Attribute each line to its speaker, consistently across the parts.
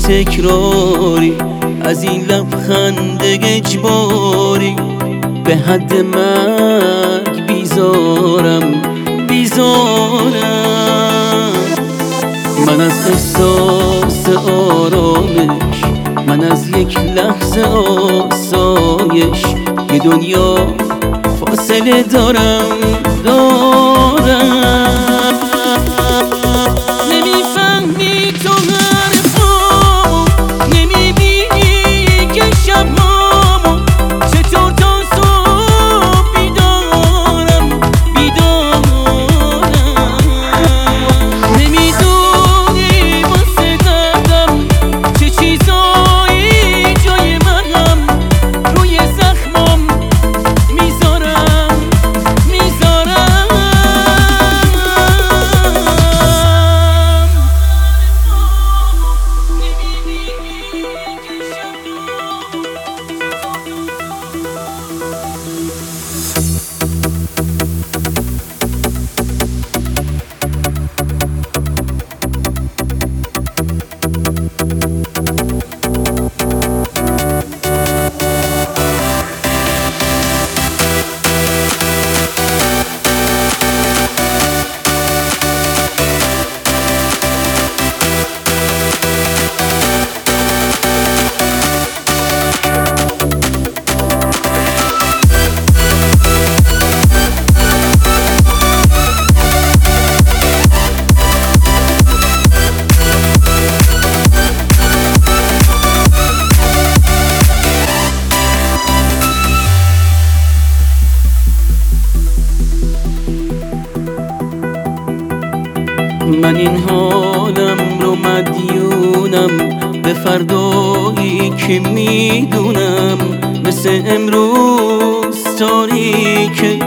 Speaker 1: تکراری، از این لبخند اجباری به حد مرگ بیزارم. من از احساس آرامش، من از یک لحظه آسایش، یه دنیا فاصله دارم. نمیفهمی تو حرفامو، نمیبینی که شبهامو چطور تا صبح بیدارم. نمیدونی واسه دردم چه چیزایی جای منم، روی زخمم میذارم. من این حالم رو مدیونم به فردایی که میدونم مثل امروز تاریکه.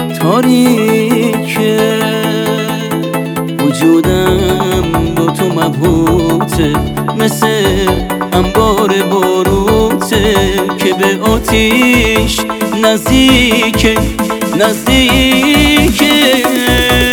Speaker 1: وجودم با تو مبهوته، مثل انبار باروته که به آتیش نزدیکه.